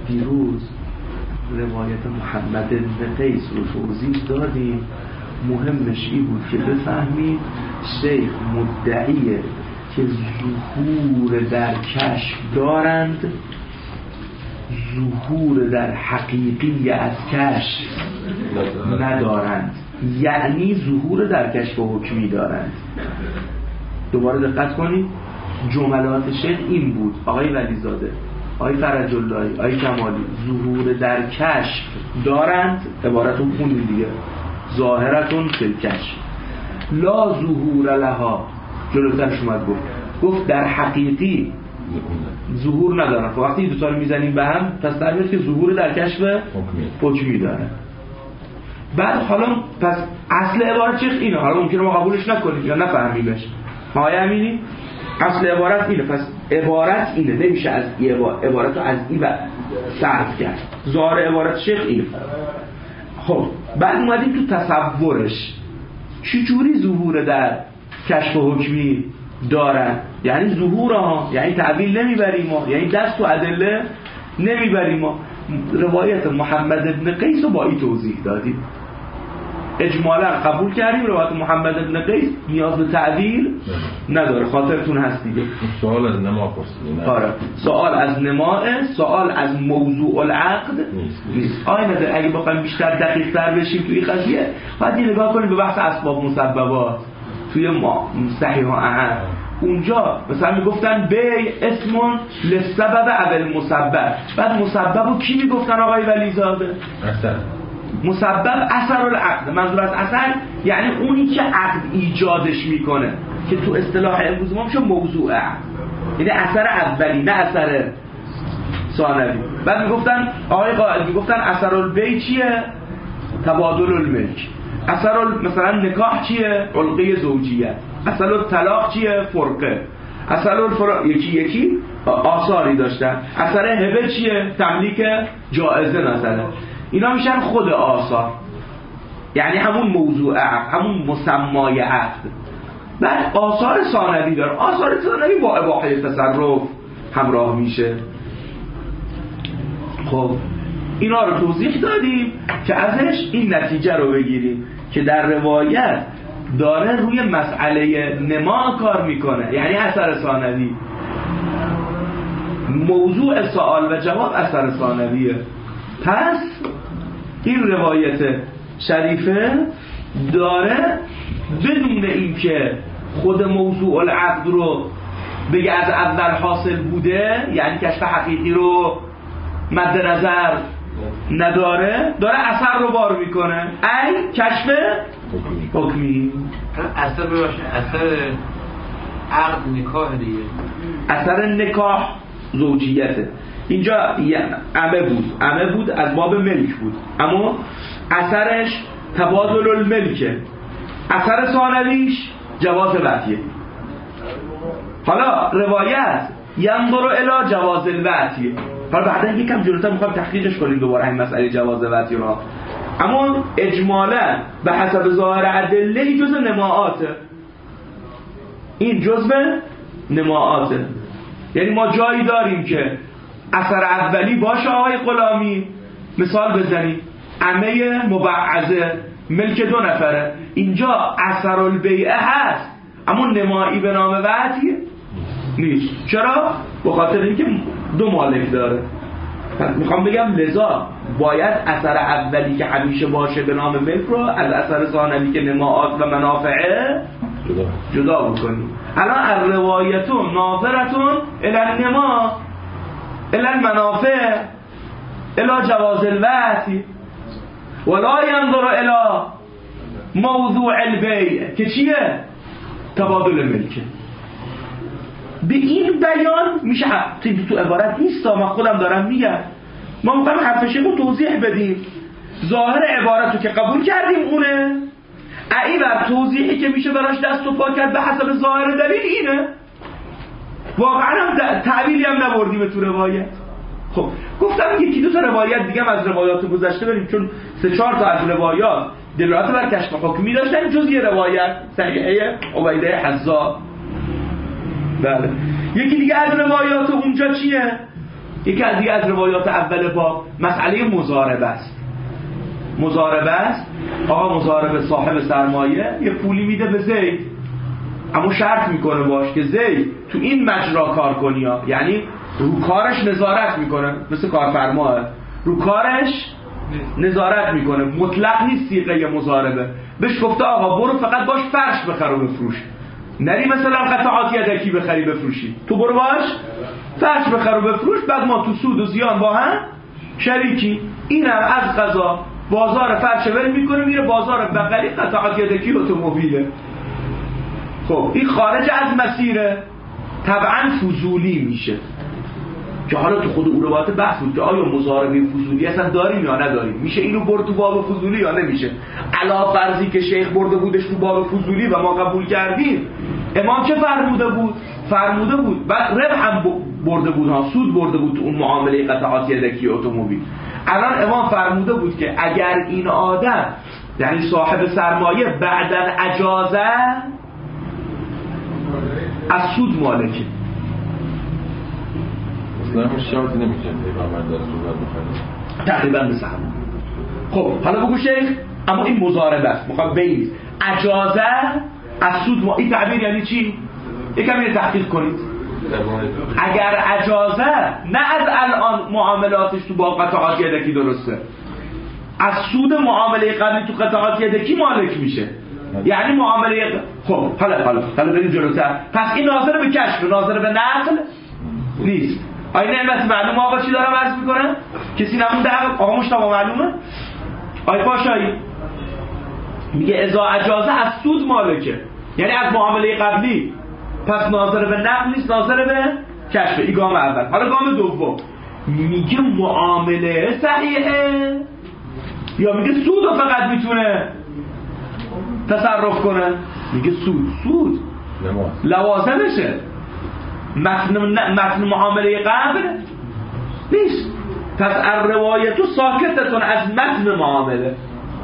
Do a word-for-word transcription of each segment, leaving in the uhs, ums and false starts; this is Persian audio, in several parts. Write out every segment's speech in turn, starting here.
دیروز روایت محمد بن قیس رو توضیح دادیم. مهمش این بود که بفهمید شیخ مدعیه که ظهور در کشف دارند، ظهور در حقیقی از کشف ندارند، یعنی ظهور در کشف حکمی دارند. دوباره دقت کنید، جملات شیخ این بود: آقای ولیزاده، آقای فرج اللهی، آقای کمالی، ظهور در کشف دارند، عبارتون خوندید دیگه، ظاهرتون فی الکشف، لا ظهور لها، جلوترش اومد گفت گفت در حقیقی ظهور ندارن. وقتی دو تا رو میزنیم به هم پس در میاد که ظهور در کشف حکمی داره. بعد حالا پس اصل عبارت چیه اینه؟ حالا ممکنه ما قبولش نکنیم یا نفهمیمش. ما همینی اصل عبارت اینه. پس عبارت اینه، نمیشه از این عبارت رو از این صرف کرد. ظاهر عبارت شیخ اینه. خب بعد اومدیم تو تصورش چجوری ظهور در کشف حکمی دارن، یعنی ظهور ها، یعنی تعبیل نمیبریم ما، یعنی دست و ادله نمیبریم ما. روایت محمد بن قیس رو با این توضیح دادیم، اجمالا قبول کردیم روایت محمد بن قیس نیاز به تعبیل نداره. خاطرتون هست دیگه سوال از نما پرسیدیم. آره، سوال از نماه، سوال از موضوع العقد نیست. آینه اگه بخوایم بیشتر دقیق تر بشیم توی قضیه باید یه نگاه کنیم به بحث اسباب مسببات توی ما صحیح و احد. اونجا مثلا میگفتن بی اسمون لسبب اول مسبب، بعد مسببو کی میگفتن آقای ولیزاده؟ اثر. مسبب اثر العقد، منظور از اثر یعنی اونی که عقد ایجادش میکنه، که تو اصطلاح امروز ما میشه موضوع عقد، یعنی اثر اولی نه اثر ثانوی. بعد میگفتن آقای قائل میگفتن اثر البی چیه؟ تبادل الملک. اثر مثلا نکاح چیه؟ علقه زوجیت. اثر الطلاق چیه؟ فرقه. اثر الفرا یکی یکی آثاری داشتن. اثر هبه چیه؟ تملیک جائزه مثلا. اینا میشن خود آثار، یعنی همون موضوع عقد، همون مسمای عقد. بعد آثار ثانوی داره. آثار ثانوی با اباحه تصرف همراه میشه. خب اینا رو توضیح دادیم که ازش این نتیجه رو بگیریم که در روایت داره روی مسئله نما کار میکنه، یعنی اثر ثانوی. موضوع سوال و جواب اثر ثانویه. پس این روایت شریفه داره بدون اینکه خود موضوع العقد رو بگه از اول حاصل بوده، یعنی کشف حقیقی رو مد نظر نداره، داره اثر رو بار میکنه، ای کشف حکمی. اثر باشه اثر عقد نکاح دیگه، اثر نکاح زوجیته. اینجا عمه بود، عمه بود از باب ملک بود، اما اثرش تبادل الملکه. اثر ثانویش جواز وطیه. حالا روایت ینظر الی جواز الوطیه. حالا بعدا یکم جلوتر میخوام تحقیقش کنیم دوباره این مسئله جواز وطیه را، اما اجمالا به حسب ظاهر ادله جزء نماعاته. این جزء نماعاته، یعنی ما جایی داریم که اثر اولی باشه. آقای غلامی مثال بزنید، عمه مبعضه ملک دو نفره، اینجا اثر البیعه هست اما نمایی به نام وطیه نیست. چرا؟ به خاطر اینکه دو مالک داره. میخوام بگم لذا باید اثر اولی که همیشه باشه به نام ملک رو از اثر ثانوی که نماعات و منافعه جدا, جدا بکنیم. الان الروایتون ناظرتون الی النما الی المنافع الی جواز الوطی ولا ینظر الی موضوع البیع که چیه؟ تبادل ملکه. به این بیان میشه تو عبارت نیست، من خودم دارم میگم، ما میخوایم حرفش رو توضیح بدیم. ظاهر عبارت رو که قبول کردیم اونه، ای بر توضیحی که میشه براش دست و پا کرد به حسب ظاهر دلیل اینه. واقعا هم تعبیلی هم نبردیم تو روایت. خب گفتم یکی دو تا روایت دیگه از روایات گذشته بریم، چون سه چهار تا از روایات دلالت بر کشف حکمی داشتن، جز یه روایت صحیحه عبیده حذا. بله. یکی دیگه از روایات اونجا چیه؟ یکی از دیگه از روایات اول باب مسئله مضاربه است. مضاربه است، آقا مضاربه صاحب سرمایه یه پولی میده به زید، اما شرط میکنه باش که زید تو این مجرا کار کنی ها. یعنی رو کارش نظارت میکنه، مثل کارفرماه رو کارش نظارت میکنه، مطلق نیست صیغه مضاربه. بهش گفته آقا برو فقط باش فرش بخر و بفروش، نری مثلا قطعات یدکی بخری بفروشی، تو برو باش فرش بخر و بفروش، بعد ما تو سود و زیان با هم شریکی. اینم از قضا بازار فرش ول میکنه میره بازار بغلی قطعات یدکی اتومبیله. خب این خارج از مسیره، طبعا فضولی میشه که حالا تو خود اولوات بحث بود که آیا مضاربه فضولی اصلا داریم یا نداریم، میشه اینو برد تو باب فضولی یا نمیشه. علا فرضی که شیخ برده بودش تو باب فضولی و ما قبول کردیم، امام چه فرموده بود؟ فرموده بود بعد ربح هم برده بود ها، سود برده بود تو اون معامله قطعات یدکی اتومبیل. الان امام فرموده بود که اگر این آدم یعنی صاحب سرمایه بعدن اجازه از سود مالکه، اصلا همون شرطی نمیشه پیغمبر در صورت بخواد تقریبا مثل همون. خب حالا بگو شیخ اما این مضاربه است، میخوام بگید اجازه از سود ما... این تعبیر یعنی چی؟ یکم اینو تحقیق کنید. اگر اجازه نه از الان معاملاتش تو با قطعات یدکی درسته، از سود معامله قبلی تو قطعات یدکی مالک میشه، یعنی معامله. خب حالا حالا حالا بریم جلوتر. پس این ناظر به کشف، ناظر به نقل نیست. آیا نعمت معلومه آقا چی دارم عرض میکنم؟ کسی نمونده آقا مشتبه معلومه؟ آیا پاشایی میگه اذا اجازه از سود مالکه، یعنی از معامله قبلی، پس ناظر به نقل نیست، ناظر به کشف. این گام اول. حالا گام دوم میگه معامله صحیحه یا میگه سود رو فقط میتونه تصرف کنه؟ میگه سود سود لوازمشه، متن متن معامله قبل نیست. پس الروایتو ساکتتون از متن معامله،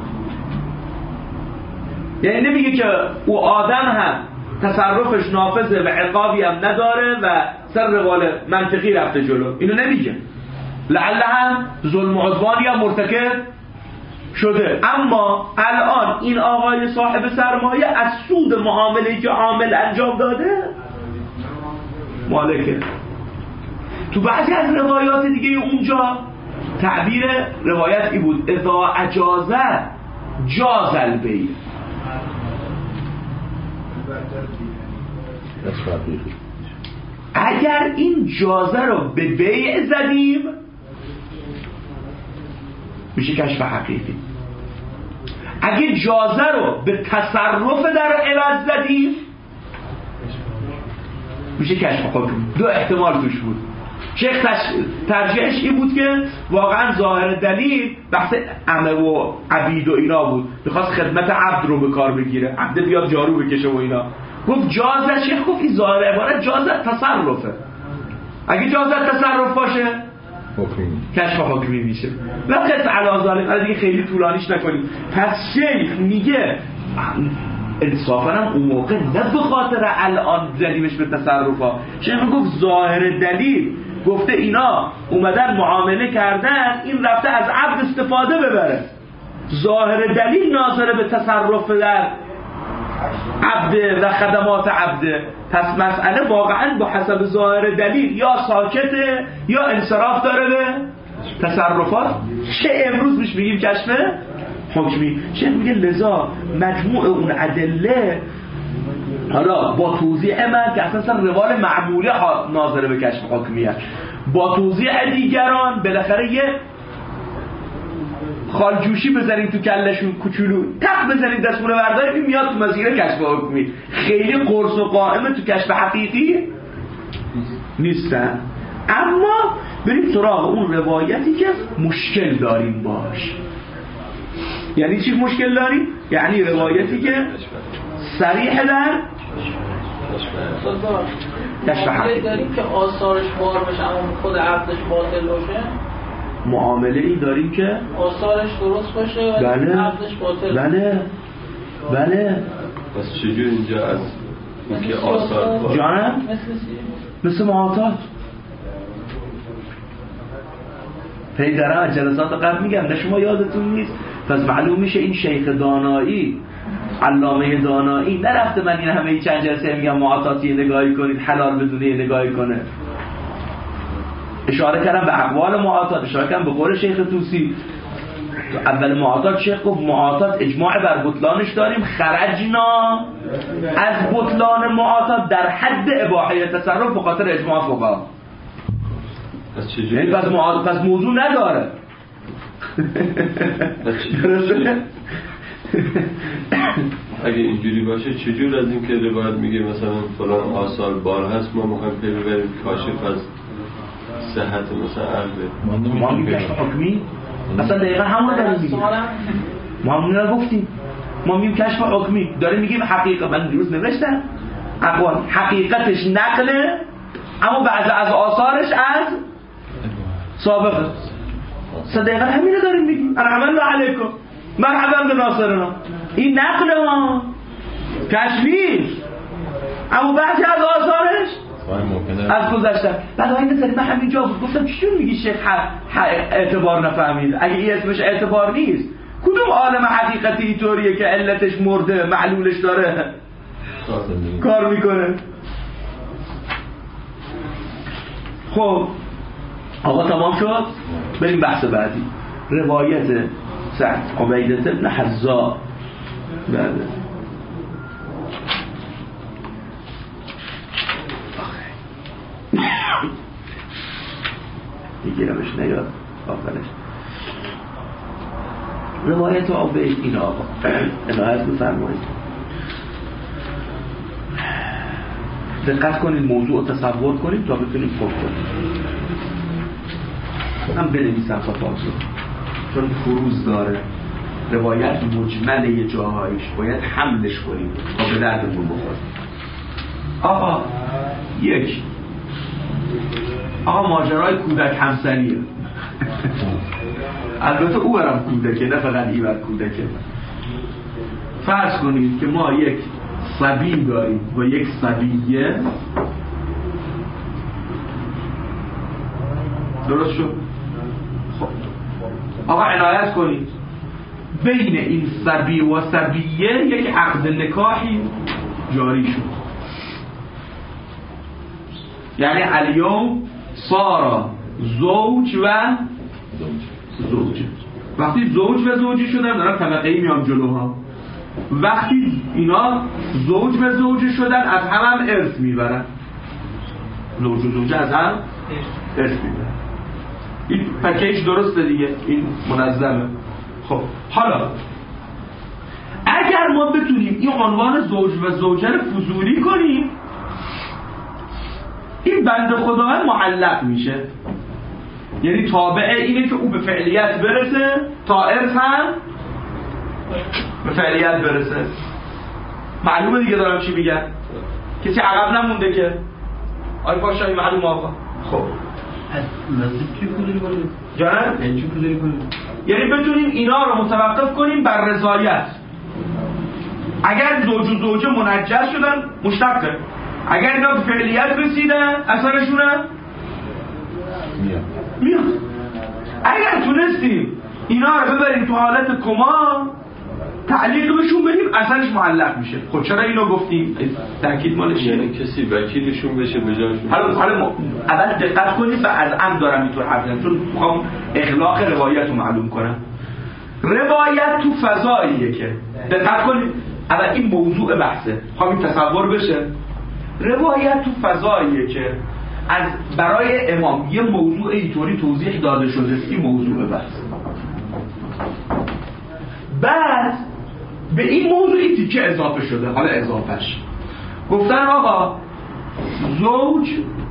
یعنی نمیگه که او آدم هم تصرفش نافذه و عقابی هم نداره و سر روال منطقی رفته جلو، اینو نمیگه. لعله هم ظلم و عدوانی هم مرتکب شده، اما الان این آقای صاحب سرمایه از سود معامله که عامل انجام داده مالکه. تو بعضی از روایات دیگه اونجا تعبیر روایت ای بود اذا اجازه جاز البیع. اگر این جازه رو به بیع زدیم میشه کشف حقیقی، اگه جازه رو به تصرف در عوض زدیم میشه کشف حکم. دو احتمال توش بود. شیخ ترجیحش این بود که واقعا ظاهر دلیل بحث عمه و عبید و اینا بود، میخواست خدمت عبد رو به کار بگیره، عبد بیاد جارو بکشه و اینا. گفت جازه، شیخ گفت این ظاهر عبارت جازه تصرفه، اگه جازه تصرف باشه حکمی کشف حکمی میشه. و قصد علازاله قرار دیگه خیلی طولانیش نکنیم. پس شیخ میگه انصافا هم اون موقع نه به خاطر الان زدیمش به تصرفا، شیخ گفت ظاهر دلیل گفته اینا اومدن معامله کردن، این رفته از عبد استفاده ببره، ظاهر دلیل ناظر به تصرف در عبد و خدمات عبد. پس مسئله واقعا با حسب ظاهر دلیل یا ساکته یا انصراف داره به تصرفات. چه امروز میش میگیم کشف حکمی. شیخ میگه لذا مجموع اون ادله، حالا با توضیح من که اساسا روال معموله ناظر به کشف حکمیه، با توضیح دیگران بالاخره یه خالجوشی بزنیم تو کلشون کوچولو تق بزنیم دستمون برداریم میاد تو مسیر کشف حکمی. خیلی قرص و قائمه تو کشف حقیقی نیستن. اما بریم سراغ اون روایتی که مشکل داریم باش. یعنی چی مشکل داریم؟ یعنی روایتی که صریح در کشف حقیقی داریم که آثارش بار بشه اما خود عقدش باطل باشه. معامله ای داریم که آثارش درست باشه و بله عقدش باطل. بله بله. پس چجور اینجا از اینکه آثار جانم مثل معاطات پی دارم از جلسات قبل میگم نه شما یادتون نیست. پس معلوم میشه این شیخ دانایی، علامه دانایی نرفته من این همه چند جلسه میگم معاطاتی نگاهی کنید حلال بدونه نگاهی کنه. اشاره کردم به اقوال معاطات، اشاره کردم به قول شیخ طوسی. اول معاطات شیخ گفت معاطات اجماع بر بطلانش داریم، خرجنا از بطلان معاطات در حد اباحه تصرف به خاطر اجماع فقها. پس چجوری؟ پس معاطات پس موضوع نداره. اگه اینجوری باشه چجور از این که روایت میگه مثلا فلان آثار بار هست ما میخوایم پی ببریم کاشف از صحت مثلا عقل ما میگیم کشف حکمی اصلا دقیقا همون داریم میگیم، ما همون رو گفتیم، ما میگیم کشف حکمی داریم میگیم حقیقت. من دیروز نوشتم اقوال حقیقتش نقله اما بعض از آثارش از سابقه. دقیقا همین رو داریم میگیم الحمد علیکم مرحبا به ناصرنا. این نقل ما کشفیش اما بعضی از آثارش از گذشته. بعد آینده سری من همینجا گفتم چون میگی شیخ اعتبار نفهمید؟ اگه این اسمش اعتبار نیست کدوم عالم حقیقتی اینطوریه که علتش مرده معلولش داره کار میکنه؟ خب آقا تمام شد، بریم بحث بعدی. روایت سعد عبیدة بن حذاء. بله میگیرمش نیاد آخرش. روایت عبید این آقا عنایت بفرمایید، دقت کنید موضوع تصور کنید تا بتونید فکر کنید. من بنویسم تا فاصله چون فروز داره. روایت مجمل یه جاهایش باید حملش کنیم تا به دردمون بخوره. آقا یک آقا ماجرای کودک همسریه. البته او برم کودکه نه فقط ای بر کودکه. فرض کنید که ما یک صبی داریم و یک صبیه. درست شد؟ خب آقا عنایت کنید بین این صبی و صبیه یک عقد نکاحی جاری شد. یعنی الیوم صار زوج و زوج. وقتی زوج و زوجی شدن دارن طبقه‌ای میام جلوها. وقتی اینا زوج و زوجی شدن از هم هم ارث میبرن. زوج و زوجه از هم ارث میبرن. این پکیج درسته دیگه، این منظمه. خب حالا اگر ما بتونیم این عنوان زوج و زوجه رو فضولی کنیم این بنده خدا معلق میشه. یعنی تابع اینه که او به فعلیت برسه تا ارث هم به فعلیت برسه. معلومه دیگه دارم چی میگن؟ کسی عقب نمونده که آی پاشایی معلوم آقا. خب نصیب چی کنیم کنیم؟ جانم؟ یعنی چی کنیم؟ یعنی بتونیم اینا رو متوقف کنیم بر رضایت. اگر زوج و زوجه منجز شدن مشتقه، اگر اینا به فعلیت رسیدن اثرشون هم میاد میاد. اگر تونستیم اینا رو ببریم تو حالت کما تعلیق بهشون بدیم اثرش معلق میشه. خب چرا اینو گفتیم؟ تاکید مالش یعنی کسی وکیلشون بشه به جاشون. حالا حالا اول دقت کنید و از عمد دارم اینطور حرف میزنم چون میخوام اخلاق روایت رو معلوم کنم. روایت تو فضاییه که دقت کنید اول این موضوع بحثه، میخوام این تصور بشه. روایت تو فضاییه که از برای امام یه موضوع اینطوری توضیح داده شده، این موضوع بحث. بعد به این موضوعی تیکه اضافه شده. حالا اضافهش گفتن آقا زوج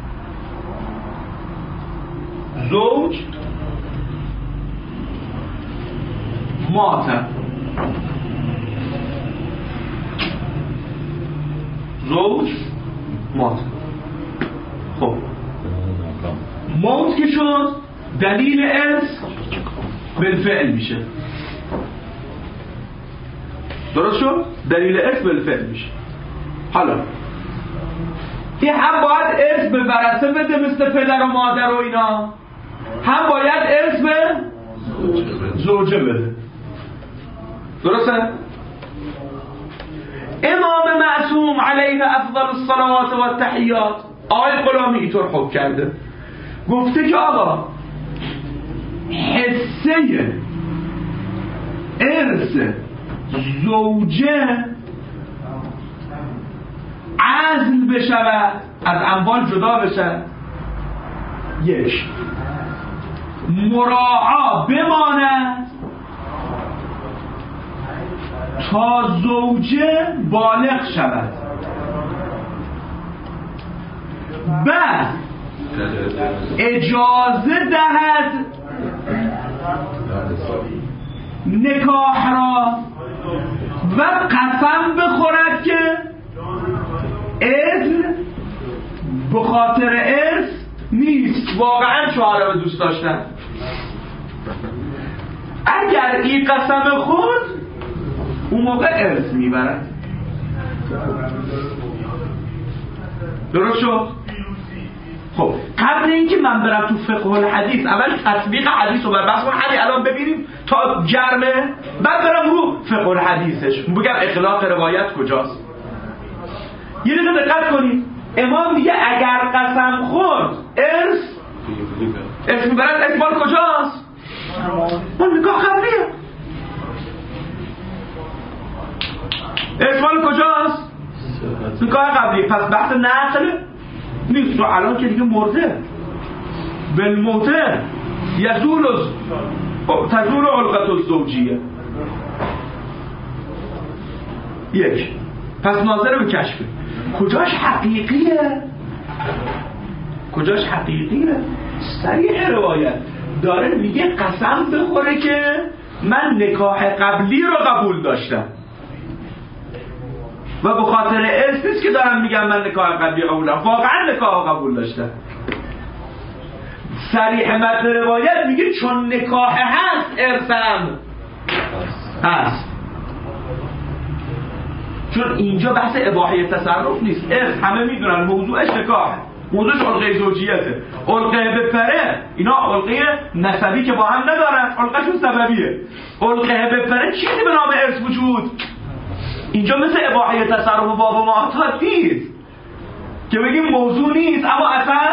زوج مات زوج مات. خب موت که شد دلیل ارث بالفعل میشه. درست شد؟ دلیل ارث بالفعل میشه. حالا این هم باید ارث به ورثه بده مثل پدر و مادر و اینا، هم باید ارث به زوجه بده. درسته؟ امام معصوم علیه افضل الصلوات و التحیات آقای غلامی اینطور حکم کرده، گفته که آقا حصه ارث زوجه عزل بشود، از اموال جدا بشود، یک مراعا بماند تا زوجه بالغ شود، بعد اجازه دهد نکاح را و قسم بخورد که اذن به خاطر ارث نیست، واقعا شوهر رو دوست داشتن. اگر این قسم خورد اون موقع ارث میبرد. درست شد؟ خب قبل اینکه من برم تو فقه الحدیث اول تطبیق حدیث رو بر بحث کنم، همین الان ببینیم تا گرمه، بعد برم رو فقه الحدیثش بگم اخلاق روایت کجاست. یه دقیقه دقت کنید، امام میگه اگر قسم خورد ارث ارث میبرد. اقبال کجاست؟ اون نکاح قبلیه. اقبال کجاست؟ نکاح قبلی. پس بحث نقل نیست. تو الان که دیگه مرده بالموته یزول تزول علقت الزوجیه. یک، پس ناظر به کشفه. کجاش حقیقیه؟ کجاش حقیقیه؟ صریح روایت داره میگه قسم بخوره که من نکاح قبلی رو قبول داشتم و به خاطر ارث نیست که دارم میگم من نکاح قبلی قبول داشتم، واقعا نکاح قبول داشتم. صریح متن روایت میگه چون نکاح هست ارثم هست، چون اینجا بحث اباحه تصرف نیست. ارث همه میدونن موضوعش نکاحه، موضوعش علقه زوجیته. علقه بپره اینا علقه نسبی که با هم ندارن، علقهشون سببیه. علقه بپره چیزی به نام ارث وجود اینجا مثل اباحه تصرف و باب معاطات نیست که بگیم موضوع نیست اما اصلا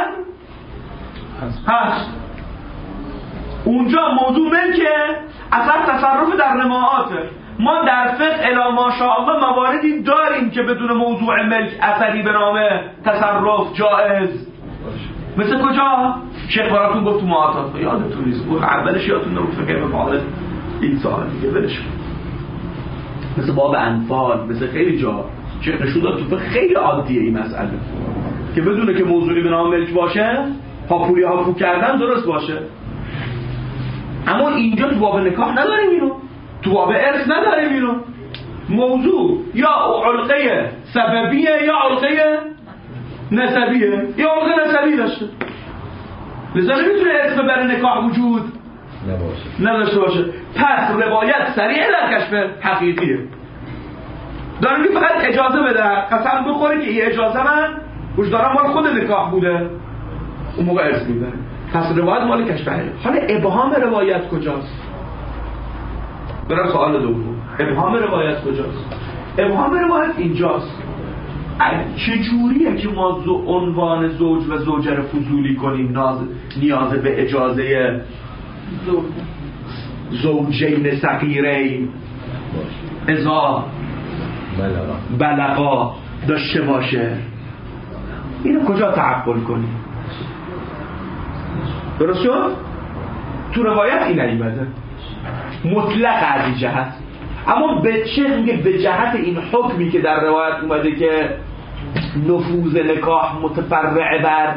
هست. اونجا موضوع ملکه، اصلا تصرف در نماعاته. ما در فقه الی ماشاءالله مواردی داریم که بدون موضوع ملک اثری به نام تصرف جائز. مثل کجا؟ شیخ براتون گفت تو معاطات، یادتون نیست اولش یادتون نبود فقه مفاعل این سال دیگه ولش. مثل باب انفال، مثل خیلی جا شیخ نشون داد تو فقه خیلی عادیه این مسئله که بدونه که موضوعی به نام ملک باشه هاپوری هاپو کردن درست باشه. اما اینجا تو باب نکاح نداریم اینو، تو باب ارث نداریم اینو. موضوع یا علقه سببیه یا علقه نسبیه، یا علقه نسبی داشته، لذا نمیتونه ارث بر نکاح وجود نداشته باشه. پس روایت صریح در کشف حقیقیه، دارم که فقط اجازه بده، قسم بخوره که این اجازه من گوش دارم مال خود نکاح بوده، اون موقع ارث میبره. پس روایت مال کشف حقیقیه. حالا ابهام روایت کجاست؟ برای سوال دوم، ابهام روایت کجاست؟ ابهام روایت اینجاست. چه جوریه که ما زو عنوان زوج و زوجه رو فضولی کنیم ناز نیاز به اجازه زوجین صغیرین اذا بلغا داشته باشه؟ اینو کجا تعقل کنیم؟ درست شد؟ تو روایت این نیامده مطلق از این جهت. اما به چه میگه؟ به جهت این حکمی که در روایت اومده که نفوذ نکاح متفرع بر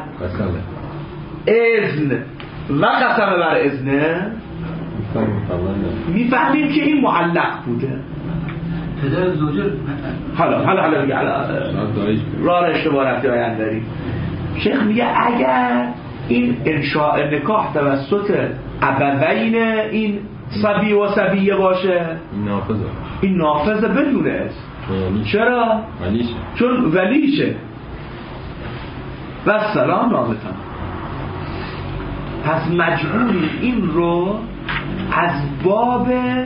اذن و قسم بر اذنه، میفهمیم که این معلق بوده. پدر زوجه حالا حالا حالا میگه راه اشتباه رفتی آیند داریم. شیخ میگه اگر این انشاء نکاح توسط ابوین این صبی و صبیه باشه، نافذه، این نافذه بدونه است. چرا؟ ولیشه. چون ولیشه و سلام رابطان. پس مجبوریم این رو از باب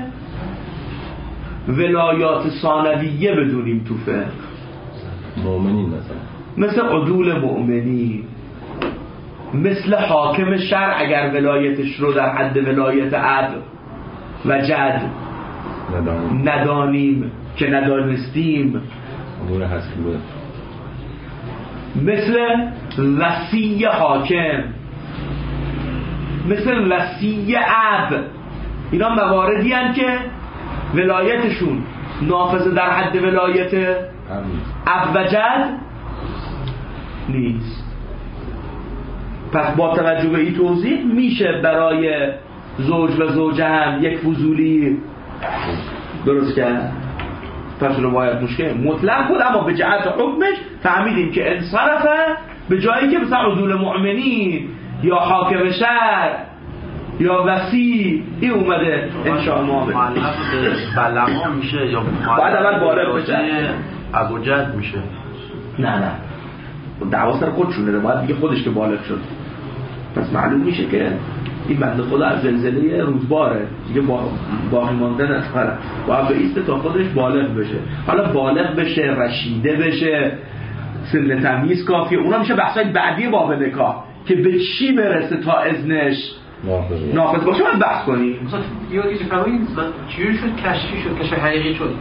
ولایات ثانویه بدونیم تو فقه. مؤمنین مثلا مثل عدول مؤمنین، مثل حاکم شرع اگر ولایتش رو در حد ولایت عدل و جد ندانیم, ندانیم که ندانستیم، امور هست بود. مثل وصی حاکم، مثل وصی اب، اینا مواردی هستند که ولایتشون نافذه در حد ولایت اب و جد نیست. پس با توجه به این توضیح میشه برای زوج و زوجه هم یک فضولی درست کرد. پس روایت مشکل مطلق بود، اما به جهت حکمش فهمیدیم که انصرفه به جایی که مثلا عدول مؤمنین یا حاکم شرع یا وصی این اومده انشاءالله بلما میشه یا بعد اول بالغ بشه ابو جد میشه. نه نه دعوا سر خودشونه، باید دیگه خودش که بالغ شد. پس معلوم میشه که این بنده خدا از زلزله روزباره دیگه با باقی مانده نخوره، باید به ایسته تا خودش بالغ بشه. حالا بالغ بشه، رشیده بشه، سن تمیز کافیه، اونا میشه بحثای بعدی باب نکاح که به چی برسه تا اذنش نافذ باشه باید بحث کنیم. مثلا یادی که فرمایید چجوری شد کشفی شد، کشف حقیقی شد؟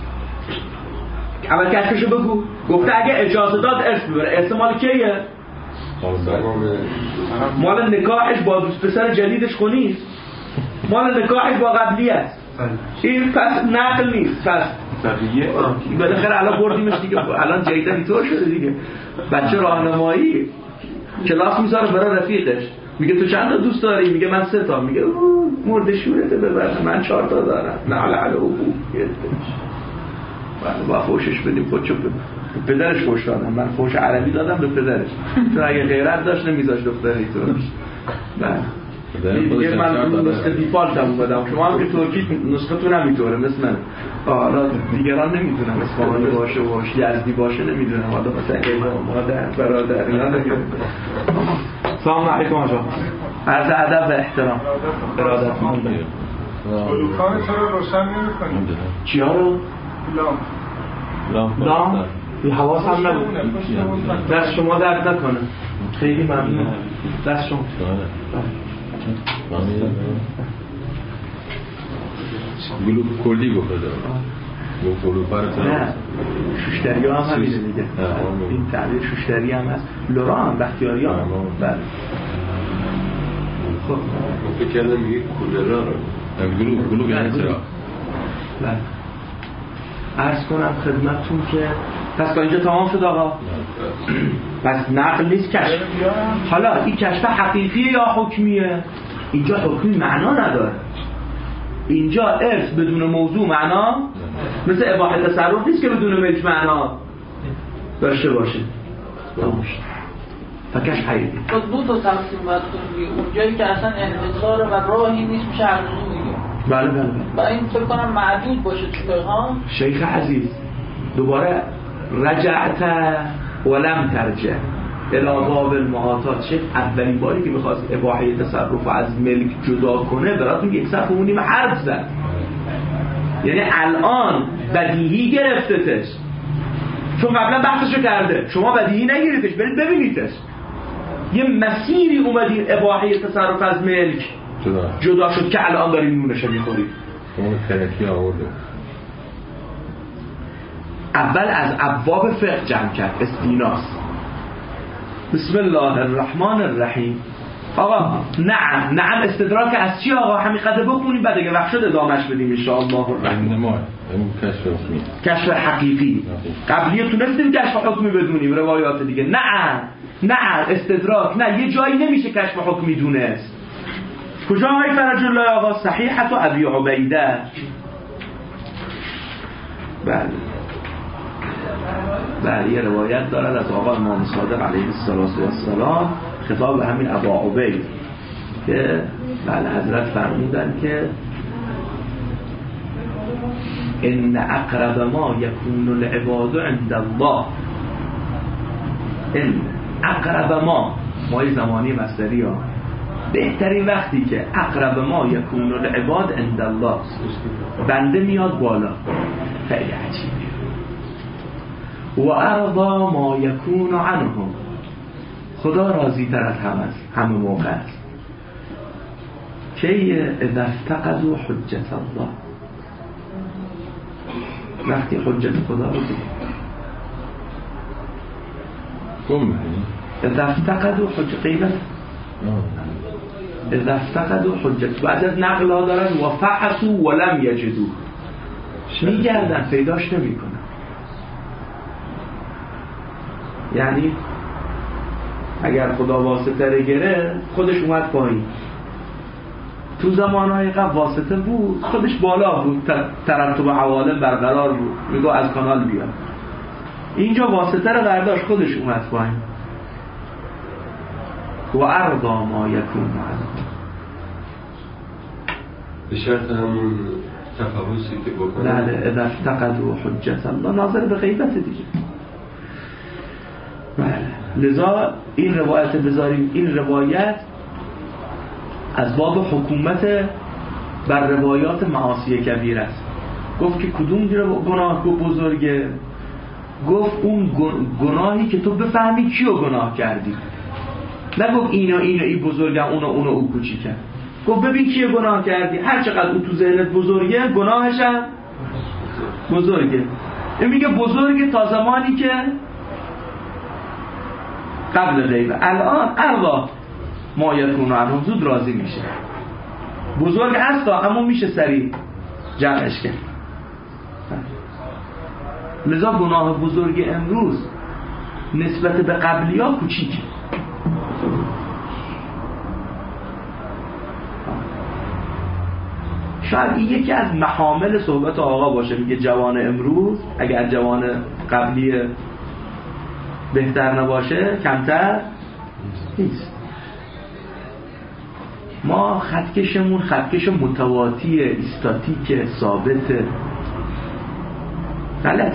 اول کشفشو بگو. گفته اگه اجازه داد اسم ببره. اسم مال کیه؟ مال نکاحش با دوست پسر جدیدش خونیست، مال نکاحش با قبلی است. این پس نقل نیست. پس بالاخره الان بردیمش دیگه، الان جدیدن اینطور شده دیگه. بچه راهنمایی کلاس میذاره برای رفیقش، میگه تو چند تا دوست داری؟ میگه من سه تا. میگه مرد شورته ببر، من چهار تا دارم. نه علی ابو با فوشش بدیم. خودشو پدرش فوش دادم، من فوش عربی دادم به پدرش، چون اگه غیرت داشت نمیذاش دختری تو. دیگه من نسخه دیفالت هم بدم، شما هم که ترکی نسخه تو نمیتوره مثل من. حالا دیگران نمیدونم اصفهانی باشه و یزدی باشه نمیدونم، حالا مثلا مادر برادر اینا دیگه. سلام علیکم آقا، عرض ادب و احترام ارادتمند. بلوکان چرا روشن نمی‌کنید؟ چیا رو؟ لام لام بی حواس هم نبود. دست شما درد نکنه. خیلی ممنون. دست شما گلوب کلی گفته داره گلوب براتون نه شوشتری ها هم همینه دیگه. این تعبیر شوشتری هم هست. لورا هم بختیاری ها هم. بله خب فکر کردم میگه کولرا رو گلوب گلوب یعنی چرا؟ بله عرض کنم خدمتتون که پس تا اینجا تمام شد آقا. پس نقل نیست کشف. حالا این کشف حقیقیه یا حکمیه؟ اینجا حکمی معنا نداره. اینجا ارث بدون موضوع معنا مثل اباحه تصرف نیست که بدون ملک معنا داشته باشه. و کشف حقیقی دو تا تقسیم باید کنیم. اونجایی که اصلا انحصار و راهی نیست میشه هر دو دیگه. بله بله و این فکر کنم معدود باشه تو ها. شیخ عزیز دوباره رجعت ولم ترجع الى باب المعاطات. شیخ اولین باری که میخواست اباحه تصرف از ملک جدا کنه براتون یک صفحه مونیم حرف زد. یعنی الان بدیهی گرفتتش، چون قبلا بحثشو کرده، شما بدیهی نگیریدش، برید ببینیدش. یه مسیری اومدین اباحه تصرف از ملک جدا, جدا شد که الان داریم نونشو میخورید. اون ترکی آورده. اول از ابواب فقه جمع کرد. استیناس. بسم الله الرحمن الرحیم. آقا نعم نعم استدراک از چی آقا؟ همین قدر بخونیم بعد اگه وقت شد ادامهش بدیم ان شاء الله الرحمن. ما این کشف حکمی کشف حقیقی قبلی تونستیم کشف حکمی بدونیم روایات دیگه. نه نه استدراک نه، یه جایی نمیشه کشف حکمی دونست. کجا های فرج الله آقا؟ صحیحت و ابی عبیده. بله بله یه روایت دارد از آقا امام صادق علیه السلام خطاب به همین ابا عبید که بله حضرت فرمودن که ان اقرب ما یکون العباد عند الله. ان اقرب ما مای زمانی مصدری ها بهترین وقتی که اقرب ما یکون العباد عند الله، بنده میاد بالا، خیلی عجیبه. و ارضا ما یکون عنهم، خدا راضی تر از همه است، همه موقع است. که اذا افتقدوا حجت الله، وقتی حجت خدا رو دید گم اذا افتقدوا حجت غیبت، اذا افتقدوا حجت، بعد از نقل ها دارن و فحصوا ولم یجدوا، میگردن پیداش نمی کنن. یعنی اگر خدا واسطه رو گره خودش اومد پایین، تو زمانهای قبل واسطه بود خودش بالا بود، ترتب عوالم برقرار بود، میگو از کانال بیاد. اینجا واسطه رو برداشت خودش اومد پایین. و ارضا ما یکون عنهم، به شرط همون تفاوتی که بکنه. بله اذا افتقدوا حجت الله، ناظر به غیبت دیگه. بله لذا این روایت بذاریم، این روایت از باب حکومت بر روایات معاصی کبیر است. گفت که کدوم گناه بزرگه؟ گفت اون گناهی که تو بفهمی کیو گناه کردی. نگفت اینا اینا ای بزرگه، اونا اونا او کوچیکه. گفت ببین کیو گناه کردی، هر چقدر او تو ذهنت بزرگه گناهش هم بزرگه. این میگه بزرگه تا زمانی که قبل غیبه. الان الله ما یکون عنهم، زود راضی میشه. بزرگ هست اما میشه سریع جمعش کرد. لذا گناه بزرگ امروز نسبت به قبلی ها کوچیکه. شاید این یکی از محامل صحبت آقا باشه، میگه جوان امروز اگر جوان قبلی بهتر نباشه کمتر نیست. ما خطکشمون خطکش متواتی، استاتیک، ثابت، غلط.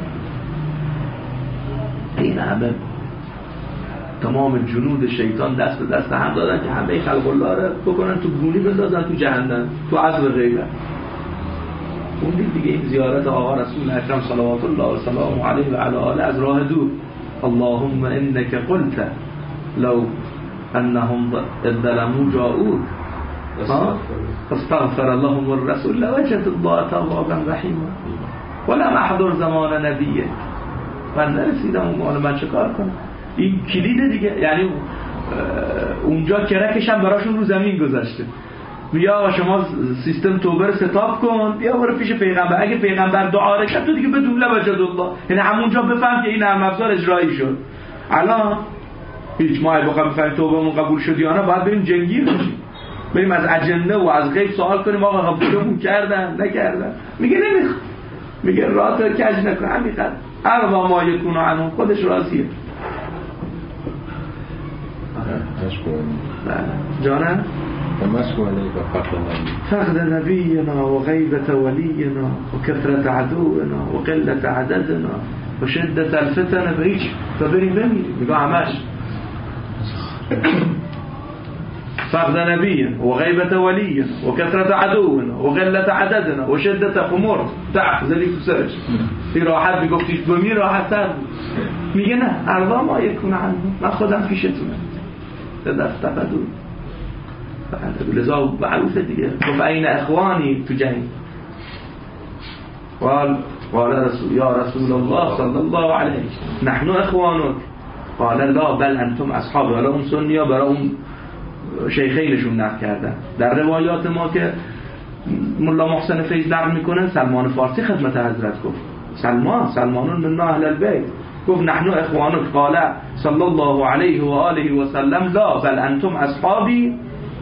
این همه تمام جنود شیطان دست به دست هم دادن که همه خلق الله رو بکنن تو گونی بندازن تو جهنم، تو عذاب غیبت. اون دیگه این زیارت آقا رسول اکرم صلوات الله و سلام علیه و علی آله از راه دور. اللهم انك قلت لو انهم ظلموا جاءوك فاستغفر اللهم الرسول لوجدوا الله توابا رحیما ولم احضر زمان نبیه. من نرسیدم اون موقع، من چه کار کنم؟ این کلید دیگه. یعنی اونجا کرکش هم براشون رو زمین گذاشته، بیا شما سیستم توبه رو ستاپ کن، بیا برو پیش پیغمبر. اگه پیغمبر دعا رو کرد تو دیگه بدون لوجد الله، یعنی همونجا بفهم که این نرم افزار اجرایی شد. الان هیچ ما اگه بخوام بفهمیم توبهمون قبول شد یا نه، باید بریم جنگیر بشیم، بریم از اجنده و از غیب سوال کنیم آقا قبولمون کردن نکردن. میگه نمیخوام، میگه راه تو کج نکن، همینقدر اروا ما یکون عنهم، خودش راضیه. جانم فقد نبينا وغيبة ولينا وكثرة عدونا وقلة عددنا وشدة الفتن بريش فبري بمي بقى عماش. فقد نبينا وغيبة ولينا وكثرة عدونا وقلة عددنا وشدة خمور تعرف ذلك تسرج في راحات بقفتيش بمي راحت تر میگه نه ارضا ما یکون عنهم، من خودم پیشتونه در استفدون. لذا معروفه دیگه. گفت این اخوانی تو جنگ قال قال رسول یا رسول الله صلی الله علیه نحن اخوانک قال لا بل انتم اصحاب. ولی اون سنی ها برای اون شیخینشون نقل کردن. در روایات ما که ملا محسن فیض نقل میکنه، سلمان فارسی خدمت حضرت گفت سلمان سلمانون من اهل البیت، گفت نحن اخوانک قال صلی الله علیه و آله و سلم لا بل انتم اصحابی.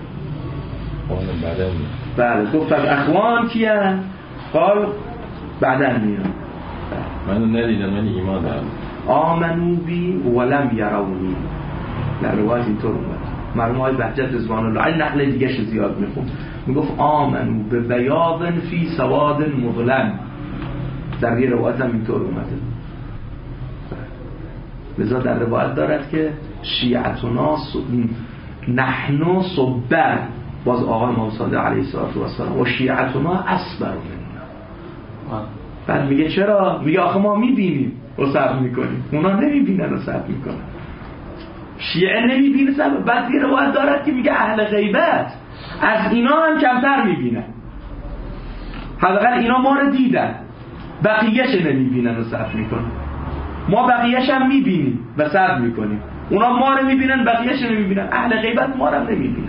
بله گفت از اخوان کیه؟ قال بعدن میان. منو ندیدم، من ایمان دارم. آمنو بی ولم یرونی. در روایت اینطور اومد. مرحوم آقای بهجت رضوان الله علیه نقل دیگه‌ش زیاد میخوند، میگفت آمنو به بیاض فی سواد مظلم. در یه روایت هم اینطور اومده. لذا در روایت دارد که شیعتنا نحن صبر، باز آقا امام صادق علیه السلام و شیعتنا اصبر مننا. بعد میگه چرا؟ میگه آخه ما میبینیم و صبر میکنیم، اونا نمیبینن و صبر میکنن. شیعه نمیبینه صبر. بعد یه روایت دارد که میگه اهل غیبت از اینا هم کمتر میبینن، حداقل اینا ما رو دیدن، بقیه‌اش نمیبینن و صبر میکنن. ما بقیه‌اش هم میبینیم و صبر میکنیم، اونا ما رو میبینن بقیه‌اش نمیبینن. اهل غیبت ما رو هم نمیبینن.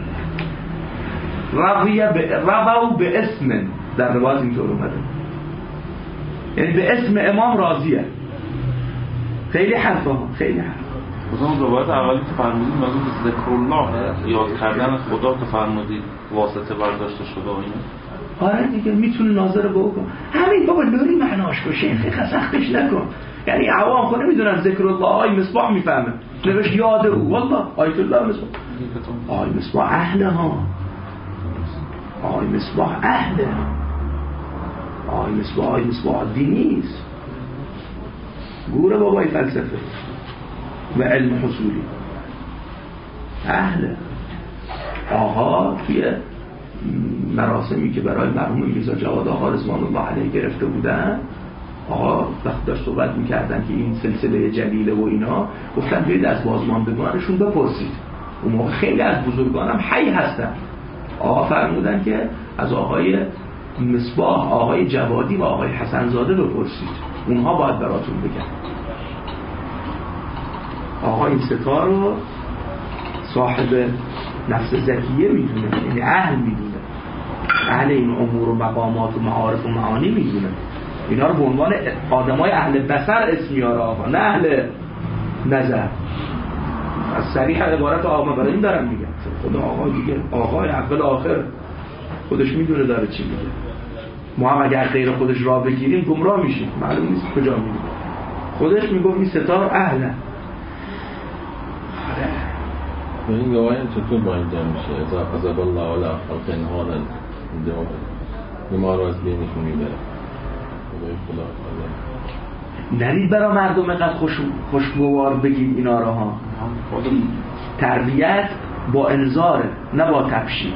رویه به روو به اسم، در روایت اینطور اومده، یعنی به اسم امام راضیه. خیلی حرفه ها، خیلی حرف. مثلا روایت اولی که فرمودید مثلا ذکر الله یاد کردن خدا که فرمودید واسطه برداشته شده و اینا. آره دیگه میتونه ناظر به او کن. همین بابا لوری معناش کن، شیخ سختش نکن. یعنی عوام خود نمیدونن ذکر الله آی مصباح میفهمه، نوشت یاد او، والله آیت الله مصباح، آی مصباح اهله ها، آی مصباح اهله، آی مصباح آی مصباح دینیست، گوره بابای فلسفه و علم حصولی اهله. آقا توی مراسمی که برای مرحوم میرزا جواد آقا رضوان الله علیه گرفته بودن، آقا وقت داشت صحبت میکردن که این سلسله جلیله و اینا، گفتن برید از بازماندگانشون بپرسید. اون موقع خیلی از بزرگانم حی هستن. آقا فرمودن که از آقای مصباح، آقای جوادی و آقای حسنزاده بپرسید، اونها باید براتون بگن. آقا این ستا رو صاحب نفس زکیه میدونه، یعنی اهل میدونه، اهل این امور و مقامات و معارف و معانی میدونه. اینا رو به عنوان آدمای اهل بصر اسم میاره آقا، نه اهل نظر. از صریح عبارت آقا برای این دارم میگم، خدا آقا دیگه آقای اول آخر خودش میدونه داره چی میگه. ما هم اگر غیر خودش راه بگیریم گمراه میشیم، معلوم نیست کجا میریم. خودش میگفت این ستار اهله. این روایت چطور با این جمع میشه؟ اذا قذب الله علی خلق هذا الدوام، ما رو از بینشون میبره. خدا خدا نرید برای مردم اینقدر خوش خوشگوار بگید اینا رو ها. تربیت با انذاره، نه با تبشیر.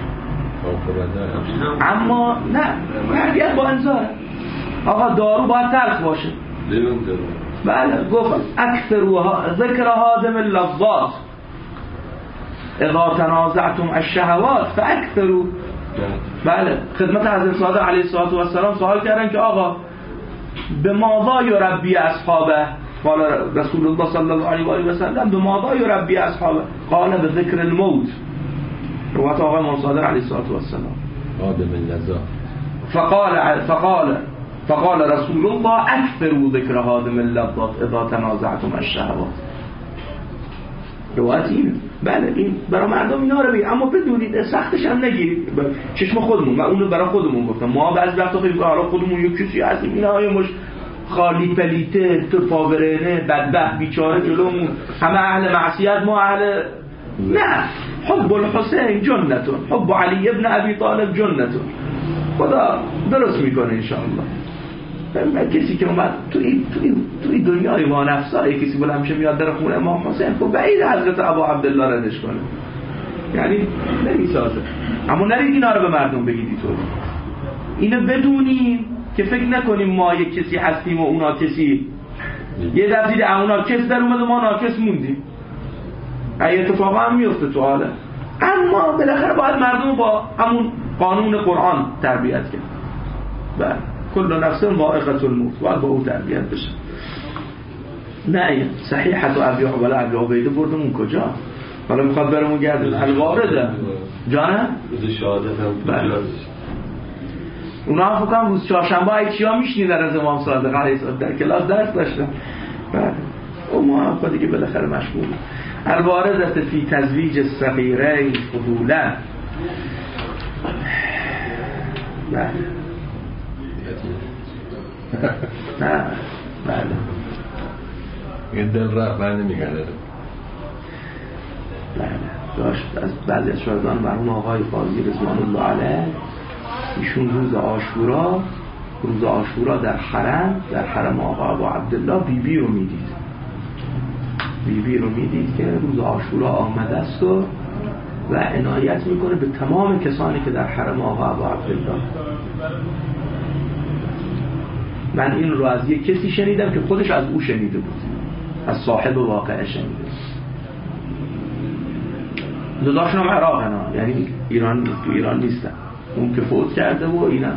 اما نه، تربیت با انذاره. آقا دارو باید تلخ باشه. بله گفت اکثر ذکر هادم اللذات اذا تنازعتم الشهوات فاکثروا. بله خدمت حضرت صادق علیه السلام سوال کردن که آقا به ماذا یربی اصحابه؟ قال رسول الله صلی الله علیه و آله و سلم به ماذا یربی اصحابه؟ قال به ذکر الموت. روایت آقا امام صادق علیه السلام. آدم اللذات. فقال فقال فقال رسول الله اکثروا ذکر هادم اللذات اذا تنازعتم الشهوات. روایت اینه. بله این برای مردم اینا رو بگید، اما بدونید سختش هم نگیرید. چشم خودمون، من اونو برای خودمون گفتم. ما بعضی وقتا فکر حالا خودمون یک کسی هستیم اینا های مش خالی پلیته تو پاورنه بدبخت بیچاره جلومون همه اهل معصیت، ما اهل نه. حب الحسین جنتون، حب علی ابن ابی طالب جنتون. خدا درست میکنه ان شاء الله. کسی که اومد تو این تو این تو این دنیای ما نفسای کسی بلند میشه میاد در خونه امام حسین، خب بعید حضرت ابو عبدالله ردش کنه، یعنی نمیسازه. اما نرید اینا رو به مردم بگید. تو اینو بدونیم که فکر نکنیم ما یک کسی هستیم و اونا کسی. یه دفعه دید اونا کس در اومد و ما ناکس موندیم، ای اتفاقا هم میفته تو حاله. اما بالاخره باید مردم با همون قانون قرآن تربیت کرد. بله کل نفس ذائقة الموت، باید با او تربیت بشه. نه صحیحت و ابی عباله ابی عبیده بردمون کجا؟ حالا میخواد برمون گردن الوارده جانه؟ روز شهادت هم بله. اونا هم فکرم روز چهارشنبه ایچی ها میشنیدن از امام صادق علیه السلام، در کلاس درس داشتن. بله اون ما هم خودی که بالاخره مشغول. الوارده فی تزویج الصغیرین فضولا. بله نه بله یه دل رفت بر نمیگرده. بله داشت از بعضی از شاهدان مرحوم آقای قاضی رضوان الله علیه، ایشون روز عاشورا روز عاشورا در حرم در حرم آقا ابو عبدالله بی بی رو میدید. بی بی رو میدید که روز عاشورا آمده است و و عنایت میکنه به تمام کسانی که در حرم آقا ابا عبدالله. من این رو از یک کسی شنیدم که خودش از او شنیده بود، از صاحب واقعه شنیده. دوتاشون هم عراق هنها، یعنی ایران تو ایران نیستن، اون که فوت کرده و اینا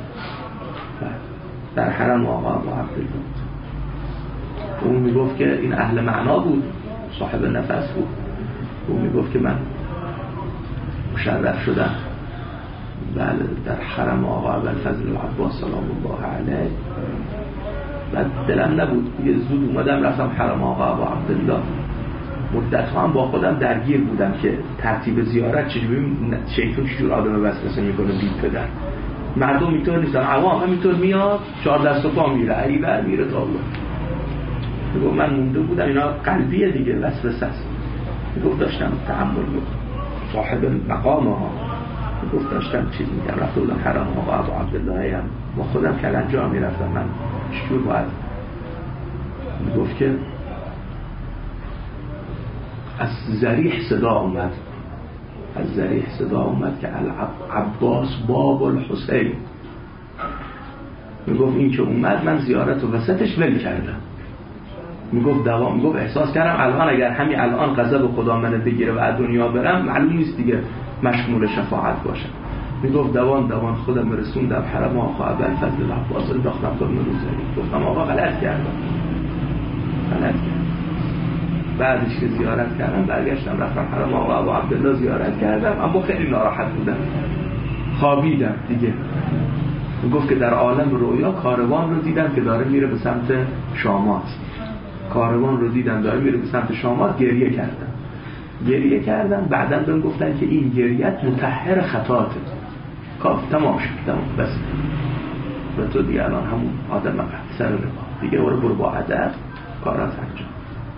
در حرم آقا ابا عبدالله. اون میگفت که این اهل معنا بود، صاحب نفس بود. اون میگفت که من مشرف شدم بله در حرم آقا ابوالفضل العباس سلام الله علیه. بعد دلم نبود دیگه، زود اومدم رفتم حرم آقا ابا عبدالله. مدت‌ها هم با خودم درگیر بودم که ترتیب زیارت چجوری، شیطان چجور آدم وسوسه میکنه بی پدر. مردم اینطور نیستن، عوام همینطور میاد چهار دست و پا میره، ایبر میره تا بود. میگم من مونده بودم، اینا قلبیه دیگه، وسوسه است. میگم داشتم تحمل میکنم، صاحب مقام ها. میگم داشتم چیز میگم، رفته بودم حرم آقا ابو عبدالله هم با خودم کلنجا میرفتم. من چجور باید، میگفت که از ذریح صدا اومد، از ذریح صدا اومد که العباس باب الحسین. میگفت این که اومد من زیارت و وسطش ول کردم. میگفت دوام، میگفت احساس کردم الان اگر همین الان غضب خدا منو بگیره و از دنیا برم معلوم نیست دیگه مشمول شفاعت باشم. میگفت دوان دوان خودم رسوندم حرم آقا ابوالفضل العباس، انداختم تو روزری. گفتم آقا غلط کردم، غلط کردم. بعدش که زیارت کردم برگشتم رفتم حرم آقا ابو عبدالله زیارت کردم، اما خیلی ناراحت بودم، خوابیدم دیگه. میگفت که در عالم رویا کاروان رو دیدم که داره میره به سمت شامات. کاروان رو دیدم داره میره به سمت شامات، گریه کردم گریه کردم بعداً بهم گفتن که این گریت مطهر خطاته. کاف تمام شد، تمام بس. و تو دیگه الان همون آدم قد سر نگاه دیگه، برو برو با ادب کارات انجام.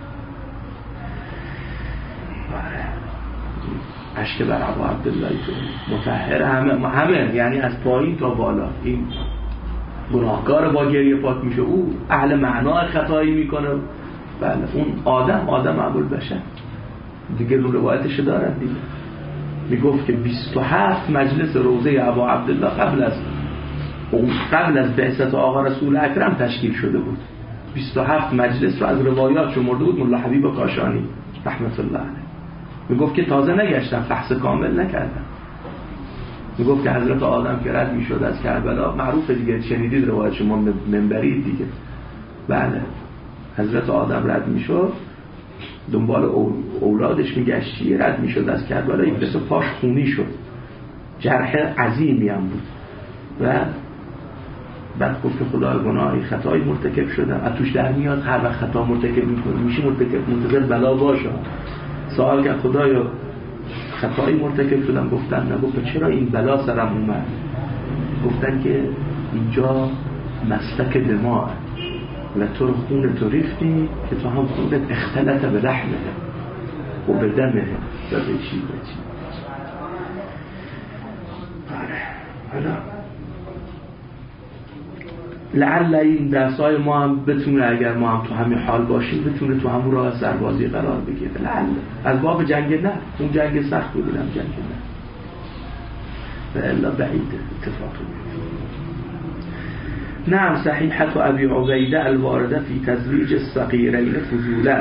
اشک بر ابو عبدالله تو مطهر همه همه، یعنی از پایین تا بالا. این گناهکار با گریه پاک میشه، او اهل معنا خطایی میکنه. بله اون آدم آدم ابوالبشر دیگه، رو روایتش دارن دیگه. میگفت که بیست و هفت مجلس روضه ابو عبدالله قبل از قبل از بعثت آقا رسول اکرم تشکیل شده بود. بیست و هفت مجلس رو از روایات شمرده بود ملا حبیب کاشانی رحمت الله علیه. میگفت که تازه نگشتم، فحص کامل نکردم. میگفت که حضرت آدم که رد میشد از کربلا، معروفه دیگه، شنیدید روایت شما منبری دیگه. بله حضرت آدم رد میشد، دنبال اولادش میگشتی، رد میشد از کربلا، یک دست پاش خونی شد، جرح عظیمی هم بود. و بعد گفت که خدا گناهی خطایی مرتکب شدم. از توش در میاد هر وقت خطا مرتکب میکنه میشه مرتکب منتظر بلا باشه. سوال کرد خدایا خطایی مرتکب شدم؟ گفتن نه. گفت چرا این بلا سرم اومد؟ گفتن که اینجا مسلک دماغ و تو خون تو ریختی که تو هم خونت اختلط به لحمه و به دمه و به چی به چی. حالا لعل این درسای ما هم بتونه، اگر ما هم تو همین حال باشیم، بتونه تو همون راه سربازی قرار بگیره. لعل از باب جنگ نه، اون جنگ سخت بود، هم جنگ نه و الا بعید اتفاقی. نعم صحیحة ابی عبیده الوارده فی تزویج الصغیرین فضولا.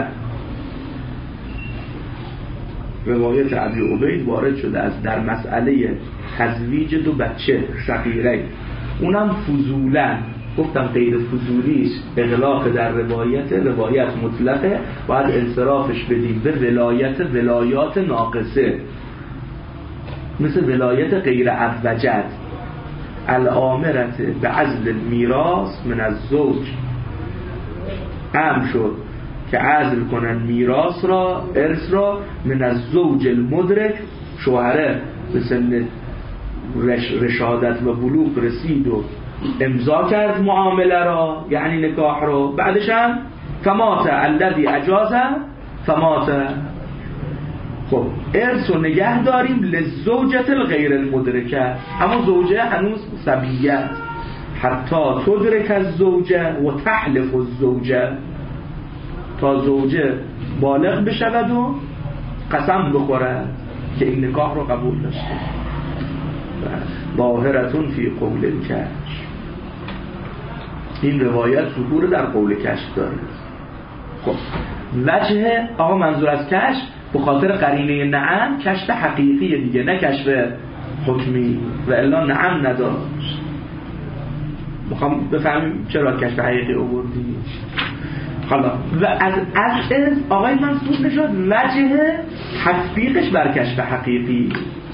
روایت ابی عبید وارد شده از در مسئله تزویج دو بچه صغیرین، اونم فضولا. گفتم غیر فضولیش اغلاق در روایت، روایت مطلقه، باید انصرافش بدیم به ولایت ولایات ناقصه، مثل ولایت غیر عوجد الامرت به عزل میراث من الزوج. امر شد که عزل کنن میراث را، ارث را، من الزوج المدرک، شوهره به سن رش رشادت و بلوغ رسید و امضا کرد معامله را، یعنی نکاح رو، بعدش هم فمات الذی اجازه فمات. خب ارث رو نگه داریم لزوجت الغیر المدرکه، اما زوجه هنوز صبیه، حتی تدرک الزوجه و تحلف الزوجه، تا زوجه بالغ بشود و قسم بخورد که این نکاح رو قبول داشته. ظاهرتون فی قول کشف، این روایت ظهور در قول کشف داره. خب وجه آقا منظور از کشف به خاطر قرینه نعم کشف حقیقی دیگه، نه کشف حکمی، و الا نعم نداشت. بخوام بفهمیم چرا کشف حقیقی آوردی. حالا و از از آقای منصور نشد وجه تصدیقش بر کشف حقیقی.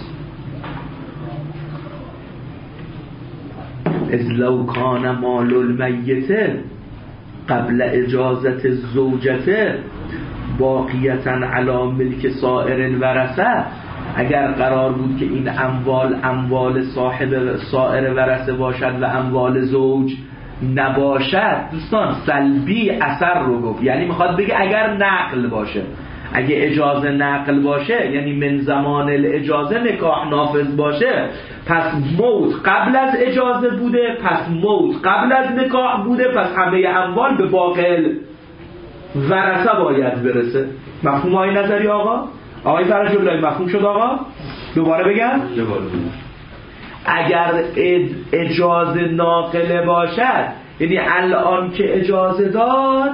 از لو کان مال المیت قبل اجازت الزوجته باقیتا علی ملک سائر الورثه، اگر قرار بود که این اموال اموال صاحب سائر ورثه باشد و اموال زوج نباشد، دوستان سلبی اثر رو گفت، یعنی میخواد بگه اگر نقل باشه، اگه اجازه نقل باشه، یعنی من زمان الاجازه نکاح نافذ باشه، پس موت قبل از اجازه بوده، پس موت قبل از نکاح بوده، پس همه اموال به باقی ورثه باید برسه. مفهوم های نظری آقا؟ آقای فرج الله مفهوم شد آقا؟ دوباره بگم؟ دوباره بگم. اگر اجازه ناقله باشد، یعنی الان که اجازه داد،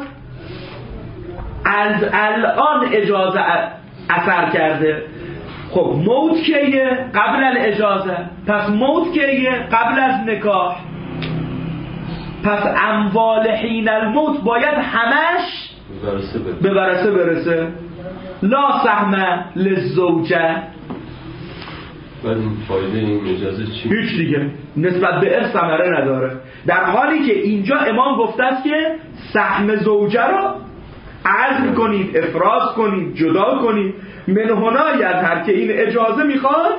از الان اجازه اثر کرده، خب موت کیه؟ قبل از اجازه، پس موت کیه؟ قبل از نکاح، پس اموال حین الموت باید همش به ورثه برسه. لا سهم للزوجه. بعد این فایده این اجازه چی؟ هیچ دیگه نسبت به ارث ثمره نداره، در حالی که اینجا امام گفته است که سهم زوجه رو عزل کنید، افراز کنید، جدا کنید. من هنا یظهر که این اجازه میخواد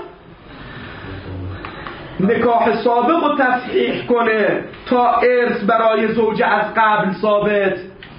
نکاح سابق رو تصحیح کنه تا ارث برای زوجه از قبل ثابت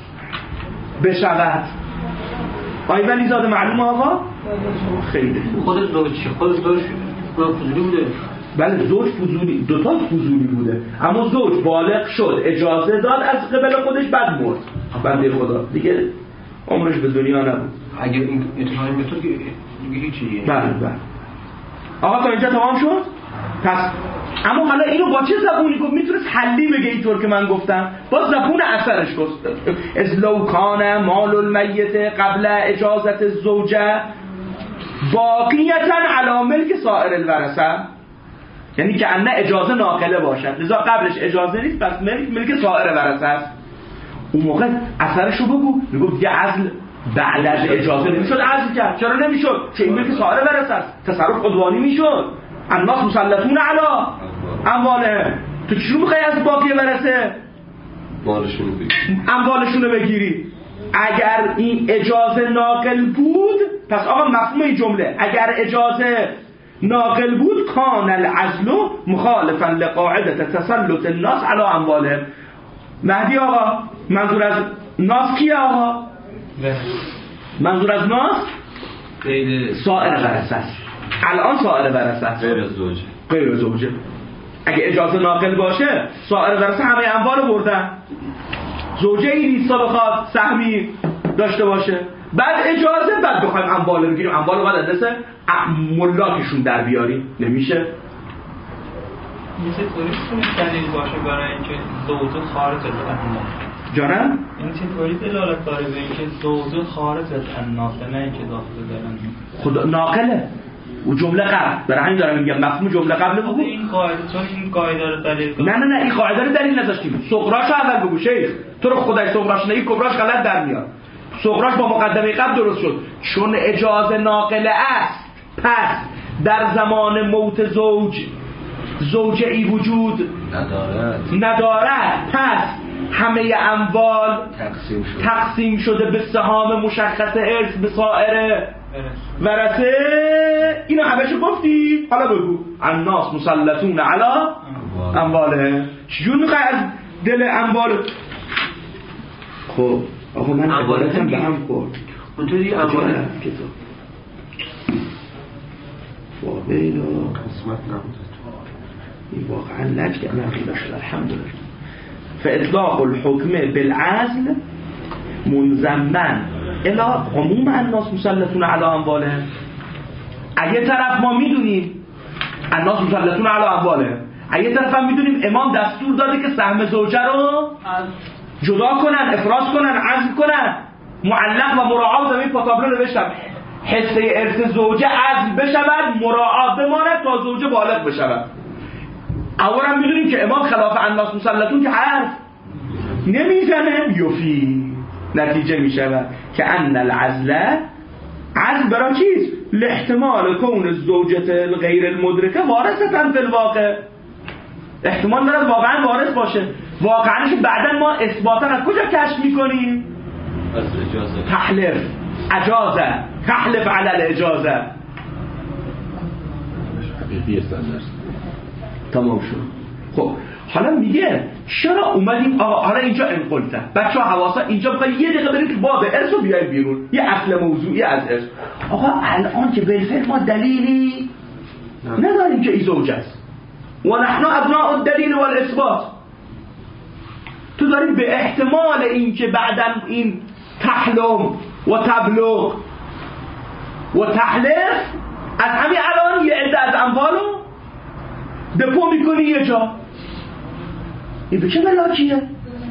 بشود. آی ولی زاده معلومه آقا؟ خیلی خود زوج خود زوج فضولی بوده. بله زوج فضولی، دوتا فضولی بوده، اما زوج بالغ شد، اجازه داد از قبل خودش، بعد مرد بنده خدا دیگه عمرش به دنیا نبود. اگر این اتفاقی میتونه که دیگه هیچیه. بله بله آقا تا اینجا تمام شد. پس اما حالا اینو با چه زبونی گفت؟ میتونست حلی بگه اینطور که من گفتم، با زبون اثرش گفت. از لو کان مال المیت قبل اجازت الزوجه باقیتا علی ملک سائر الورثه، یعنی که انه اجازه ناقله باشد، لذا قبلش اجازه نیست، پس ملک ملک سائر ورثه است. اون موقع اثرشو بگو. میگفت دیگه عزل بعد از اجازه نمیشد عزل کرد. چرا نمیشد؟ چه این ملک سائر ورثه است، تصرف عدوانی میشد. الناس مسلطون علی امواله. تو چی رو میخوای از باقی ورثه مالشونو بگیری؟ اموالشونو بگیری. اگر این اجازه ناقل بود، پس آقا مفهوم این جمله اگر اجازه ناقل بود کان العزل مخالفا لقاعده تسلط الناس علی اموالهم. مهدی آقا منظور از ناس کیه آقا؟ منظور از ناس سائر ورثه است. الان سائر ورثه است، غیر زوجه. غیر زوجه. اگه اجازه ناقل باشه سائر ورثه همه اموال بردن، زوجه این نیستا بخواد سهمی داشته باشه، بعد اجازه، بعد بخوایم اموال بگیریم، اموال رو باید دست ملاکشون در بیاریم. نمیشه. یه چطوری دلیل باشه برای اینکه زوجه خارج از الناس؟ جانم؟ این چطوری دلالت داره به اینکه زوجه خارج از الناس، نه اینکه داخل دارن؟ خدا ناقله و جمله قبل، برای همین دارم میگم مفهوم جمله قبل بگو. این قاعده، چون این قاعده رو دلیل نه نه نه این قاعده رو دلیل نذاشتیم. صغراش اول بگو شیخ، تو رو خدای صغراش نگی، کبراش غلط در میاد. صغراش با مقدمه قبل درست شد. چون اجازه ناقله است، پس در زمان موت زوج زوجه ای وجود ندارد ندارد پس همه اموال تقسیم شده, تقسیم شده به سهام مشخص ارث به سائر ورثه. اینو همشو گفتی، حالا بگو الناس مسلطون علی امواله. چجور میخوای از دل اموال؟ خب آقا من عبارتم به هم خورد اونطوری اموال کتاب فاقیلا قسمت نبوده این واقعا لج که من خیلی شد الحمدلله. فاطلاق الحکم بالعزل منضمن الى عموم الناس مسلطون علی اموالهم. اگه طرف ما میدونیم الناس مسلطون علی اموالهم، اگه طرف هم میدونیم امام دستور داده که سهم زوجه رو جدا کنن، افراز کنن، عزل کنن، معلق و مراعات زمین پاتابلو نوشتم حصه ارث زوجه عزل بشود، مراعات بماند تا زوجه بالغ بشود. اولا میدونیم که امام خلاف الناس مسلطون که حرف نمیزنه، یفی نتیجه میشود که ان العزل عزل برای چیز؟ لاحتمال کون الزوجه غیر المدرکه وارثه فی الواقع، احتمال داره واقعا وارث باشه. واقعاش بعدن ما اثباتا از کجا کشف میکنیم؟ از اجازه. تحلف اجازه، تحلف علی الاجازه. حقیقی سندرس تمام شد. خب حالا میگه چرا اومدیم آقا حالا اینجا انقلته بچه‌ها حواسا اینجا بخوای یه دقیقه برید تو باب ارث و بیای بیرون، یه اصل موضوعی از ارث. آقا الان که بالفعل ما دلیلی نداریم که این زوج است و نحن ابناء الدلیل والاثبات. تو داری به احتمال این که بعدن این تحلم و تبلغ و تحلف از همین الان یه عده از اموالو دپو میکنی یه جا، این به چه ملاکیه؟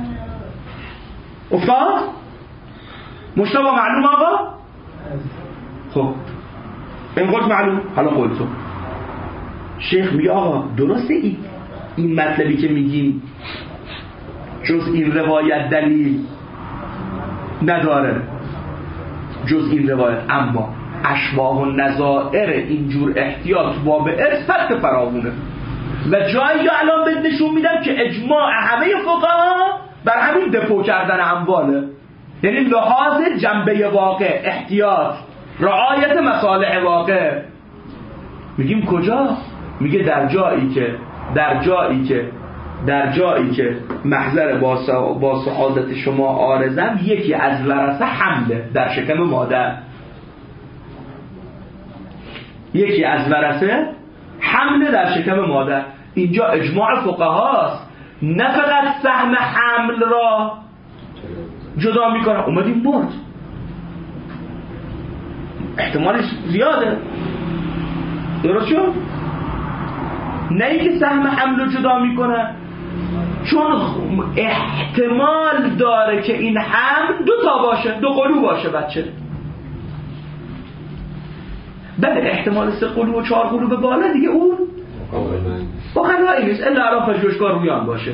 افتاد؟ مشتبه معلوم آقا؟ خب این قلت معلوم. حالا قلتو شیخ میگه آقا درسته این این مطلبی که میگیم جز این روایت دلیل نداره، جز این روایت، اما اشباه و نظائر اینجور احتیاط باب ارث فقط فراوونه و جایی یا الان بهت نشون میدم که اجماع همه فقها بر همین دپو کردن امواله، یعنی لحاظ جنبه واقع، احتیاط، رعایت مصالح واقع. میگیم کجا؟ میگه در جایی که در جایی که در جایی که محضر با سعادت شما آرزم یکی از ورثه حمله در شکم مادر، یکی از ورثه حمله در شکم مادر. اینجا اجماع فقهاست، نه فقط سهم حمل را جدا میکنه. اومدیم برد احتمالش زیاده، درست شد؟ نه اینکه سهم حمل رو جدا میکنه، چون احتمال داره که این حمل دو تا باشه، دو قلو باشه بچه. بله احتمال سه قلو و چهار قلو به بالا دیگه اون با قلوهایی نیست الا علا پژوهشگاه رویان باشه.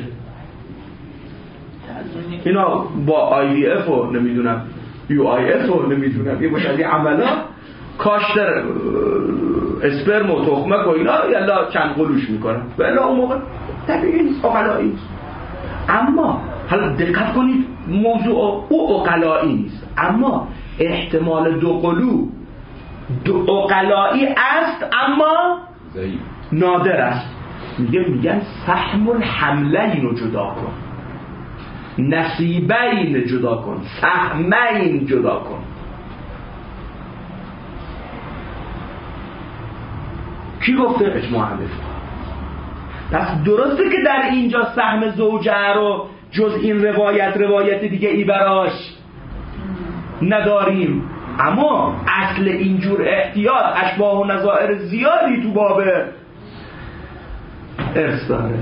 اینا با آی وی اف و نمیدونم یو آی اف و نمیدونم یه باشه از این عملا کاشتر اسپرم و تخمک و اینا یلا چند قلوش میکنن بله اون موقع طبیعی نیست، اقلایی نیست. اما حالا دقت کنید موضوع او اقلایی نیست، اما احتمال دو قلو دو اقلایی است اما نادر است. میگه میگن سهم الحملین رو جدا کن، نصیبین جدا کن، سهمین جدا کن. کی گفته؟ اجماع همه. پس درسته که در اینجا سهم زوجه رو جز این روایت روایت دیگه ای براش نداریم، اما اصل اینجور احتیاط اشباه و نظائر زیادی تو باب ارث داره.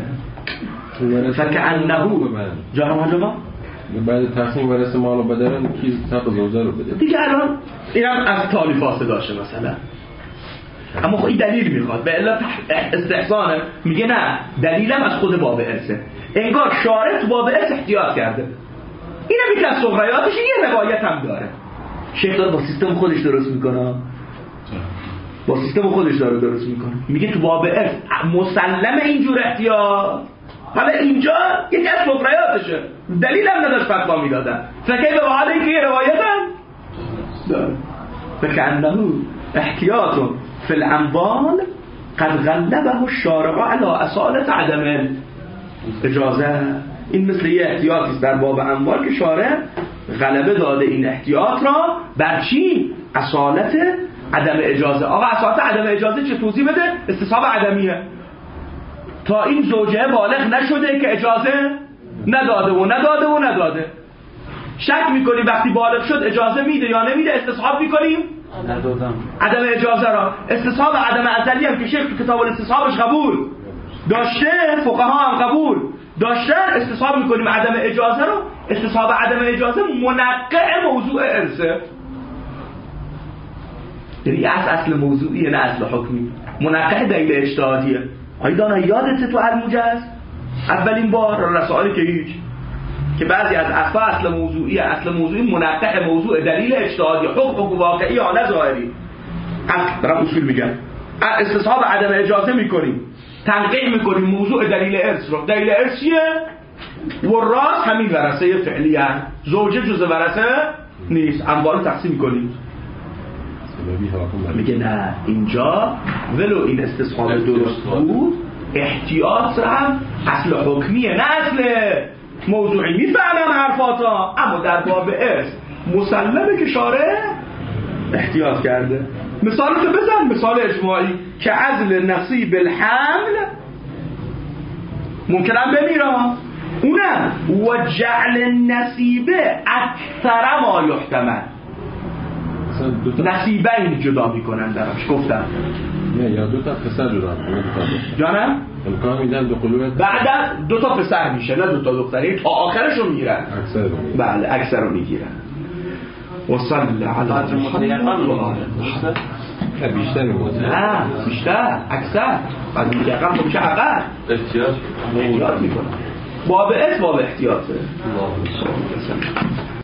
فکأنه جانم حاجبا بعد تقسیم ورثه مال و بدن کی حق زوجه رو بده دیگه. الان اینم از تالیفات داشته مثلا، اما خب این دلیل میخواد به علت استحسانه. میگه نه دلیلم از خود باب ارثه، انگار شارع تو باب ارث احتیاط کرده. اینم یکی از صغریاتش، یه روایت هم داره. شیخ داره با سیستم خودش درست میکنه، با سیستم خودش داره درست میکنه. میگه تو باب ارث مسلم اینجور احتیاط. حالا اینجا یکی از صغریاتشه، دلیل هم نداشت فتوا میدادن. فکر به حال اینکه یه روایت هم داره. فکأنه احتیاط فی الاموال قد غلبه الشارع علی اصالت عدم اجازه. این مثل یه احتیاطی در باب اموال که شارع غلبه داده این احتیاط را بر چی؟ اصالت عدم اجازه. آقا اصالت عدم اجازه چه توضیح بده؟ استصحاب عدمیه. تا این زوجه بالغ نشده که اجازه نداده و نداده و نداده. شک میکنیم وقتی بالغ شد اجازه میده یا نمیده، استصحاب میکنیم ندادم عدم اجازه را. استصحاب عدم ازلی هم که شیخ تو کتاب الاستصحابش قبول داشته، فقها هم قبول داشتن، استصحاب میکنیم عدم اجازه رو. استصحاب عدم اجازه منقع موضوع ارثه، یعنی از اصل موضوعیه نه اصل حکمی. منقع دلیل اجتهادیه. آیا دانا یادته تو الموجز اولین بار رسائلی که هیچ که بعضی از اصلا اصل موضوعی اصل موضوعی منقع موضوع دلیل اجتهادی، حکم و واقعی یا نه ظاهری. اصل دارم اصول میگم. استصحاب عدم اجازه میکنیم، تنقیح میکنیم موضوع دلیل ارث رو. دلیل ارث چیه؟ وراث همین ورثه فعلی هست، زوجه جزء ورثه نیست، اموال تقسیم میکنیم. میگه نه اینجا ولو این استصحاب درست بود احتیاط هم اصل حکمیه نه اصل موضوعی. میفهمم حرفاتا، اما در باب ارث مسلمه که شارع احتیاط کرده. مثال تو بزن، مثال اجماعی که عزل نصیب الحمل ممکنم بمیرم، اونم و جعل نصیبه اکثر ما یحتمل، نصیبین جدا میکنن درش. گفتم نه یا دو تا پسر جدا جانم امکان میدن دو قلوب بعد دو تا پسر میشه نه دو تا دختری، تا آخرش رو میگیرن. اکثر رو میگیرن. بله اکثر رو میگیرن. و صلی علی محمد. بیشتر میگه نه بیشتر اکثر بعد میگه رقم خب میشه اقل احتیاط احتیاط میکنن. باب اس باب احتیاطه.